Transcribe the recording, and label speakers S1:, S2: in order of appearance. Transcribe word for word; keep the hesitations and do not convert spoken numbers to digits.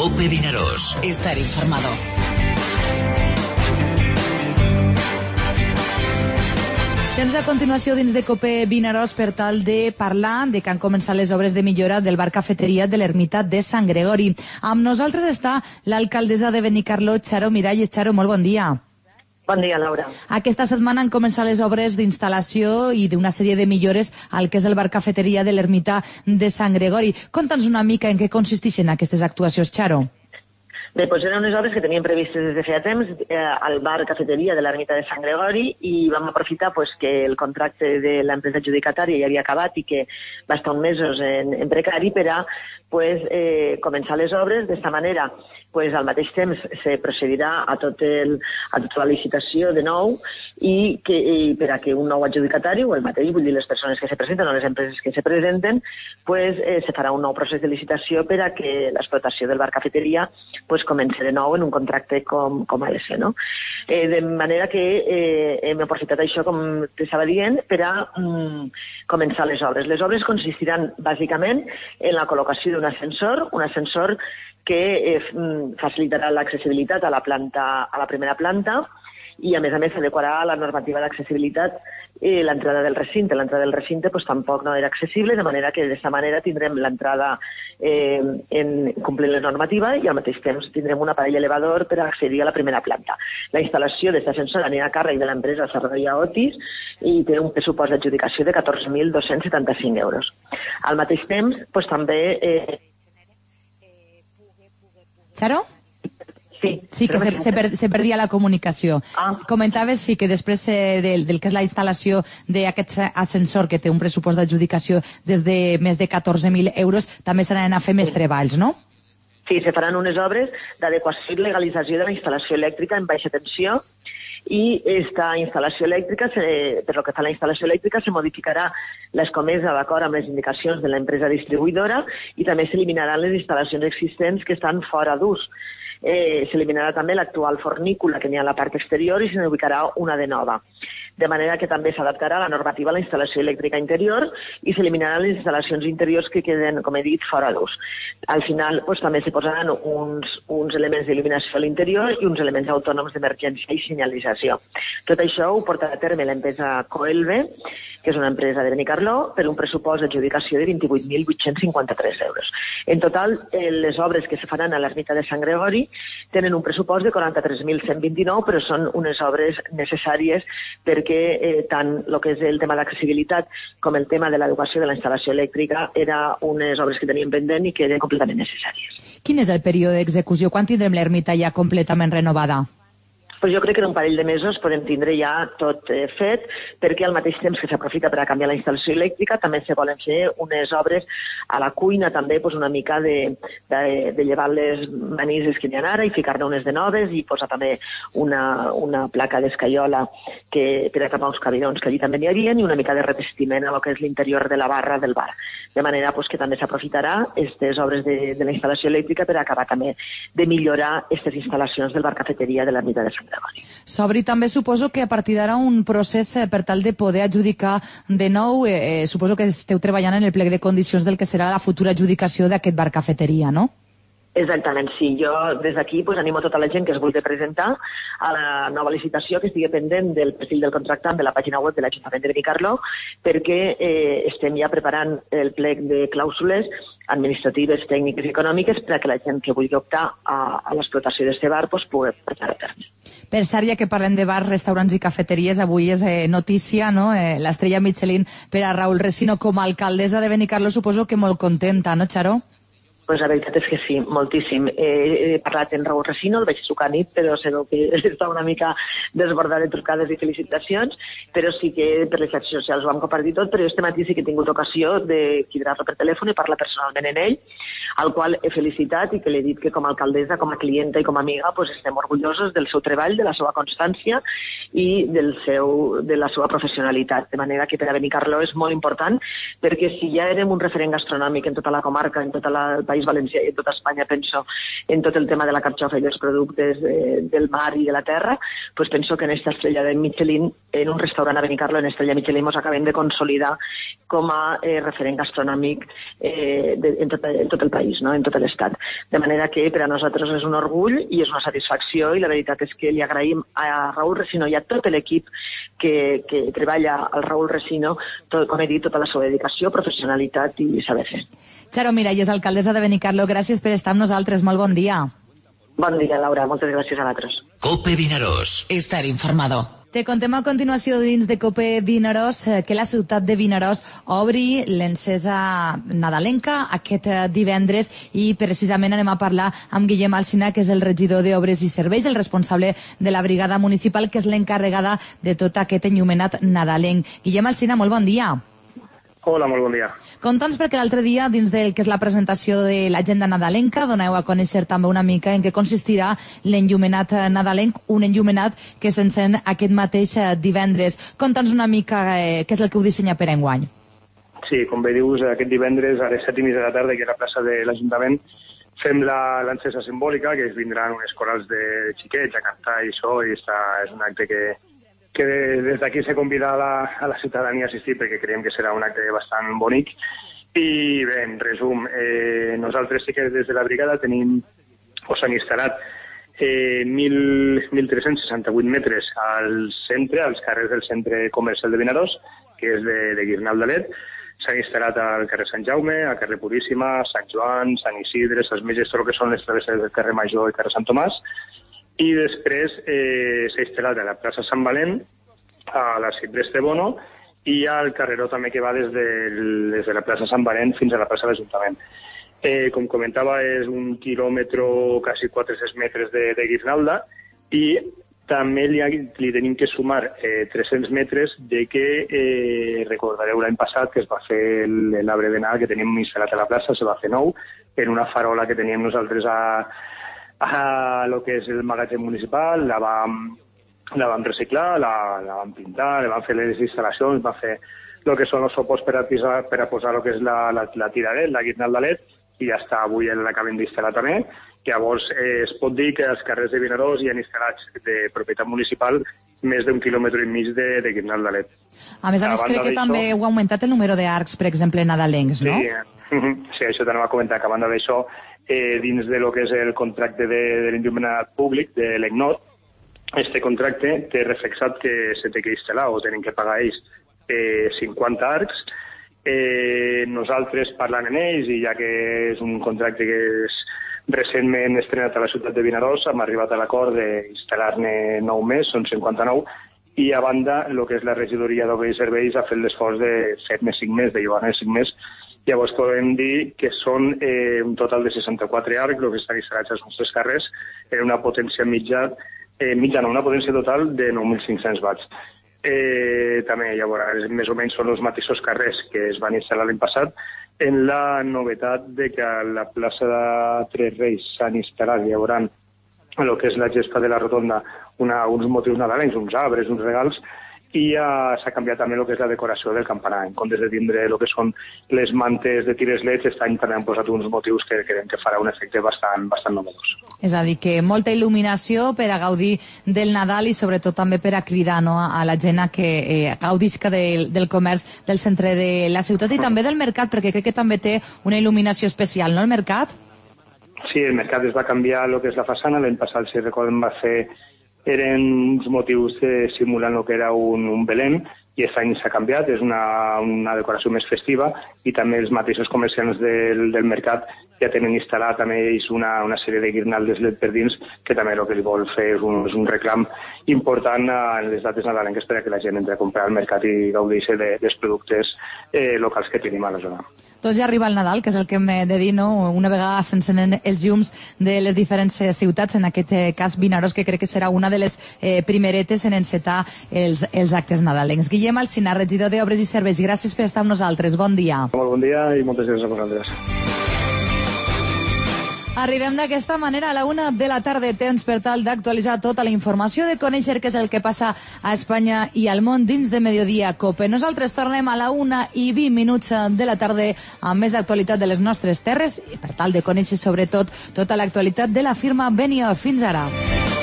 S1: COPE Vinaròs.
S2: Estar informado.
S3: Temps a continuació dins de COPE Vinaròs per tal de parlar de que han començat les obres de millora del bar cafeteria de l'ermita de Sant Gregori. Amb nosaltres està l'alcaldessa de Benicarló, Charo Miralles. Charo, molt bon dia.
S4: Bon dia, Laura.
S3: Aquesta setmana han començat les obres d'instal·lació i d'una sèrie de millores al que és el bar cafeteria de l'ermita de Sant Gregori. Conta'ns una mica en què consisteixen aquestes actuacions, Charo.
S4: Bé, doncs eren unes obres que teníem previstes des de feia temps eh, al bar cafeteria de l'ermita de Sant Gregori i vam aprofitar pues, que el contracte de l'empresa adjudicatària ja havia acabat i que va estar uns mesos en, en precari per a pues, eh, començar les obres. D'esta manera, pues, al mateix temps se procedirà a, tot el, a tota la licitació de nou i, que, i per a que un nou adjudicatari o el mateix, vull dir les persones que se presenten o les empreses que se presenten, pues, eh, se farà un nou procés de licitació per a que l'explotació del bar cafeteria pues, comença de nou en un contracte com, com ha de ser, no? Eh, de manera que eh, hem aprofitat això, com t'estava dient, per a mm, començar les obres. Les obres consistiran bàsicament en la col·locació d'un ascensor, un ascensor que eh, facilitarà l'accessibilitat a la planta, a la primera planta i, a més a més, adequarà la normativa d'accessibilitat eh, l'entrada del recinte. L'entrada del recinte pues, tampoc no era accessible, de manera que d'aquesta manera tindrem l'entrada eh, en complir la normativa i al mateix temps tindrem un aparell elevador per accedir a la primera planta. La instal·lació d'aquest ascensor anirà a càrrec de l'empresa Serveia Otis i té un pressupost d'adjudicació de catorze mil dos-cents setanta-cinc euros. Al mateix temps, pues, també... Eh...
S3: Charo?
S4: Sí,
S3: sí que se, se, per, se perdia la comunicació. Ah. Comentaves sí, que després eh, del, del que és la instal·lació d'aquest ascensor que té un pressupost d'adjudicació des de més de catorze mil euros, també s'anaran a fer més treballs, no?
S4: Sí, se faran unes obres d'adequació i legalització de la instal·lació elèctrica en baixa tensió i aquesta instal·lació elèctrica, se, per lo que fa a la instal·lació elèctrica, se modificarà l'escomesa d'acord amb les indicacions de l'empresa distribuïdora i també s'eliminaran les instal·lacions existents que estan fora d'ús. Eh, s'eliminarà també l'actual fornícula que n'hi ha a la part exterior i se n'ubicarà una de nova. De manera que també s'adaptarà la normativa a la instal·lació elèctrica interior i s'eliminaran les instal·lacions interiors que queden, com he dit, fora d'ús. Al final pues, també s'hi posaran uns, uns elements d'il·luminació a l'interior i uns elements autònoms d'emergència i senyalització. Tot això ho portarà a terme l'empresa Coelve, que és una empresa de Benicarló, per un pressupost d'adjudicació de vint-i-vuit mil vuit-cents cinquanta-tres euros. En total, eh, les obres que se faran a l'ermita de Sant Gregori tenen un pressupost de quaranta-tres mil cent vint-i-nou, però són unes obres necessàries perquè eh, tant el que és el tema d'accessibilitat com el tema de l'educació de la instal·lació elèctrica era unes obres que teníem pendent i que eren completament necessàries.
S3: Quin és el període d'execució? Quan tindrem l'ermita ja completament renovada?
S4: Pues jo crec que en un parell de mesos podem tindre ja tot eh, fet, perquè al mateix temps que s'aprofita per a canviar la instal·lació elèctrica també se volen fer unes obres a la cuina també, pues, una mica de, de, de llevar les manises que n'hi ha ara i ficar-ne unes de noves i posar també una, una placa d'escaiola que, per a tapar uns cabirons que allí també n'hi havia i una mica de revestiment a lo que és l'interior de la barra del bar. De manera pues, que també s'aprofitarà aquestes obres de, de la instal·lació elèctrica per a acabar també de millorar aquestes instal·lacions del bar cafeteria de l'ermita de Sant Gregori.
S3: S'obri també, suposo que a partir d'ara un procés eh, per tal de poder adjudicar de nou, eh, eh, suposo que esteu treballant en el plec de condicions del que serà la futura adjudicació d'aquest bar cafeteria, no?
S4: Exactament, sí. Jo des d'aquí pues, animo tota la gent que es vulgui presentar a la nova licitació que estigui pendent del perfil del contractant de la pàgina web de l'Ajuntament de Benicarló perquè eh, estem ja preparant el plec de clàusules administratives, tècniques i econòmiques per a que la gent que vulgui optar a, a l'explotació d'aquest bar pues, pugui portar a terme.
S3: Per cert, ja que parlem de bars, restaurants i cafeteries, avui és eh, notícia, no? Eh, l'estrella Michelin per a Raúl Resino com a alcaldessa de Benicarló, suposo que molt contenta, no, Charo?
S4: Pues la veritat és que sí, moltíssim. He, he parlat en Raúl Resino, el vaig trucar a nit, però sé que està una mica desbordat de trucades i felicitacions, però sí que per les xarxes socials ho vam compartir tot, però este matí sí que he tingut ocasió de cridar-lo per telèfon i parlar personalment en ell, al qual he felicitat i que li he dit que com a alcaldessa, com a clienta i com a amiga pues estem orgullosos del seu treball, de la seva constància i del seu, de la seva professionalitat. De manera que per a Benicarló és molt important, perquè si ja érem un referent gastronòmic en tota la comarca, en tot el País Valencià i en tota Espanya, penso, en tot el tema de la carxofa i dels productes de, del mar i de la terra, pues penso que en esta estrella de Michelin, en un restaurant a Benicarló, en estrella Michelin, ens acabem de consolidar com a eh, referent gastronòmic eh, de, en, tot, en tot el país. país, no? En tot l'estat. De manera que per a nosaltres és un orgull i és una satisfacció, i la veritat és que li agraïm a Raül Resino i a tot l'equip que, que treballa al Raül Resino, tot, com he dit, tota la seva dedicació, professionalitat i saber fer.
S3: Charo Miralles, alcaldessa de Benicarló, gràcies per estar amb nosaltres. Molt bon dia.
S4: Bon dia, Laura. Moltes gràcies a vosaltres.
S1: COPE Vinaròs.
S2: Estar informado.
S3: Te contem a continuació dins de COPE Vinaròs que la ciutat de Vinaròs obri l'encesa nadalenca aquest divendres i precisament anem a parlar amb Guillem Alsina, que és el regidor d'Obres i Serveis, el responsable de la brigada municipal, que és l'encarregada de tot aquest enllumenat nadalenc. Guillem Alsina, molt bon dia.
S5: Hola, molt bon dia.
S3: Conta'ns, perquè l'altre dia, dins del que és la presentació de l'agenda nadalenca, doneu a conèixer també una mica en què consistirà l'enllumenat nadalenc, un enllumenat que s'encén aquest mateix divendres. Conta'ns una mica eh, què és el que ho dissenya per enguany.
S5: Sí, com bé dius, aquest divendres a les set i mitja de la tarda, que és a la plaça de l'Ajuntament, fem l'encesa simbòlica, que es vindran unes corals de xiquets a cantar i això, i està, és un acte que que des d'aquí s'ha convidat a la, a la ciutadania a assistir, perquè creiem que serà un acte bastant bonic. I bé, en resum, eh, nosaltres sí que des de la brigada tenim, o s'han instal·lat eh, mil tres-cents seixanta-vuit metres al centre, als carrers del centre comercial de Vinaròs, que és de, de Guirnaldalet. S'han instal·lat al carrer Sant Jaume, al carrer Puríssima, Sant Joan, Sant Isidre, les Meges, tot el que són les travesses del carrer Major i carrer Sant Tomàs. I després eh, s'ha instal·lat a la plaça Sant Valent, a la Ciprés de Bono, i al carreró també que va des de, des de la plaça Sant Valent fins a la plaça de l'Ajuntament. Eh, com comentava, és un quilòmetre, quasi quatre-cents metres de, de guirnalda, i també li, li tenim que sumar eh, tres-cents metres de que, eh, recordareu l'any passat, que es va fer l'arbre de Nadal que teníem instal·lat a la plaça, se va fer nou, en una farola que teníem nosaltres a a lo que és el magatzem municipal, la vam, la vam reciclar, la, la vam pintar, la vam fer les instal·lacions, vam fer el que són els soports per a, pisar, per a posar el que és la, la, la tiradet, la guirnaldalet, i ja està, avui l'acabem d'instal·lar també. Llavors eh, es pot dir que als carrers de Vinaròs hi ha instal·lats de propietat municipal més d'un quilòmetre i mig de, de guirnaldalet.
S3: A més a més, crec que també heu augmentat el número d'arcs, per exemple, nadalencs, no?
S5: Sí, sí, això també va comentar, que a banda d'això, Eh, dins de lo que és el contracte de, de l'enllumenat públic, de l'ECNOT, este contracte té reflexat que se té que instal·lar o tenen que pagar ells eh, cinquanta arcs. Eh, nosaltres parlant en ells, i ja que és un contracte que és recentment estrenat a la ciutat de Vinaròs, hem arribat a l'acord d'instal·lar-ne nou més, són cinquanta-nou, i a banda, el que és la regidoria d'Obres i Serveis ha fet l'esforç de set-ne cinc més, de llogar-ne cinc més. Llavors podem dir que són eh, un total de seixanta-quatre arcs, el que estan instal·lats als nostres carrers, en una potència mitja, eh, mitjana, una potència total de nou mil cinc-cents watts. Eh, també, llavors, més o menys són els mateixos carrers que es van instal·lar l'any passat, en la novetat de que a la plaça de Tres Reis s'han instal·lat, hi haurà el que és la gespa de la rotonda, una, uns motius nadalencs, uns arbres, uns regals, i uh, s'ha canviat també el que és la decoració del campanar. En comptes de tindre el que són les mantes de tires leds, aquest any també han posat uns motius que creiem que farà un efecte bastant, bastant novedós.
S3: És a dir, que molta il·luminació per a gaudir del Nadal i sobretot també per a cridar, no, a la gent que eh, gaudisca del, del comerç del centre de la ciutat i també del mercat, perquè crec que també té una il·luminació especial, no, el mercat?
S5: Sí, el mercat es va canviar el que és la façana. L'any passat, si recordem, va fer eren uns motius de simulant el que era un, un Belén, i aquest any s'ha canviat, és una, una decoració més festiva, i també els mateixos comerciants del, del mercat ja tenen instal·lat també ells una, una sèrie de guirnaldes L E D per dins, que també el que es vol fer és un, és un reclam important en les dates nadalenques per a que la gent entri a comprar al mercat i gaudeixi de, dels productes eh, locals que tenim a la zona.
S3: Doncs ja arriba el Nadal, que és el que hem de dir, no? Una vegada s'encenen els llums de les diferents ciutats, en aquest cas Vinaròs, que crec que serà una de les eh, primeretes en encetar els, els actes nadalencs. Guillem Alsina, regidor d'Obres i Serveis, gràcies per estar amb nosaltres. Bon dia.
S5: Molt bon dia i moltes gràcies a vosaltres.
S3: Arribem d'aquesta manera a la una de la tarda, temps per tal d'actualitzar tota la informació, de conèixer què és el que passa a Espanya i al món dins de Mediodía Cope. Nosaltres tornem a la una i vint minuts de la tarda amb més actualitat de les nostres terres i per tal de conèixer sobretot tota l'actualitat de la firma Benioff. Fins ara.